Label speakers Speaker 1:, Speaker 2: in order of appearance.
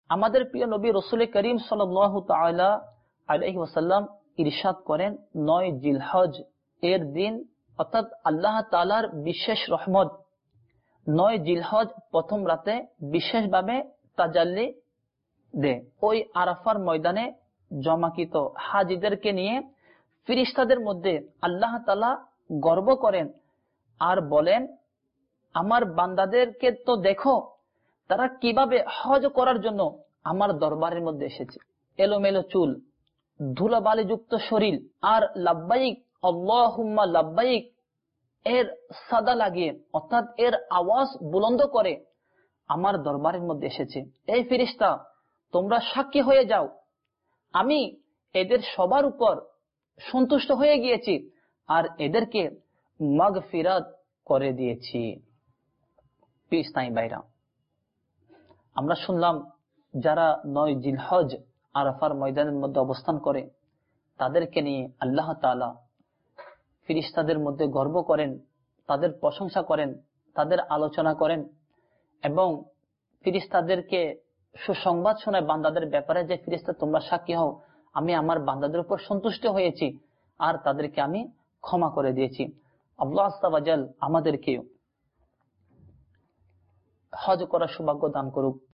Speaker 1: আমাদের প্রিয় নবী রাসূল করিম সাল্লাল্লাহু তাআলা আলাইহি ওয়াসাল্লাম ইরশাদ করেন 9 জিলহজ এর দিন, অর্থাৎ আল্লাহ তাআলার বিশেষ রহমত 9 জিলহজ প্রথম রাতে বিশেষভাবে তাজাল্লি দেয়। ওই আরাফার ময়দানে জমাকৃত হাজীদেরকে নিয়ে ফেরেশতাদের মধ্যে আল্লাহ তাআলা গর্ব করেন আর বলেন, আমার বান্দাদেরকে তো দেখো, তারা কিভাবে হজ করার জন্য আমার দরবারের মধ্যে এসেছে। এলোমেলো চুল, ধুলাবালি যুক্ত শরীর, আর লাব্বাইক আল্লাহুম্মা লাব্বাইক এর সাদা লাগিয়ে, অর্থাৎ এর আওয়াজ বুলন্দ করে আমার দরবারের মধ্যে এসেছে। এই ফেরেশতা, তোমরা সাক্ষী হয়ে যাও, আমি এদের সবার উপর সন্তুষ্ট হয়ে গিয়েছি আর এদেরকে মাগফিরাত করে দিয়েছি। পিস্তাই বাইরা, আমরা শুনলাম যারা 9 জিলহজ আরাফার ময়দানের মধ্যে অবস্থান করে তাদেরকে নিয়ে আল্লাহ তাআলা ফেরেশতাদের মধ্যে গর্ব করেন, তাদের প্রশংসা করেন, তাদের আলোচনা করেন এবং ফেরেশতাদেরকে সুসংবাদ শোনায় বান্দাদের ব্যাপারে যে ফেরেশতা, তোমরা সাক্ষী হও, আমি আমার বান্দাদের উপর সন্তুষ্ট হয়েছি আর তাদেরকে আমি ক্ষমা করে দিয়েছি। আল্লাহ আযজা ওয়া জাল আমাদেরকে হজ করার সৌভাগ্য দান করুক।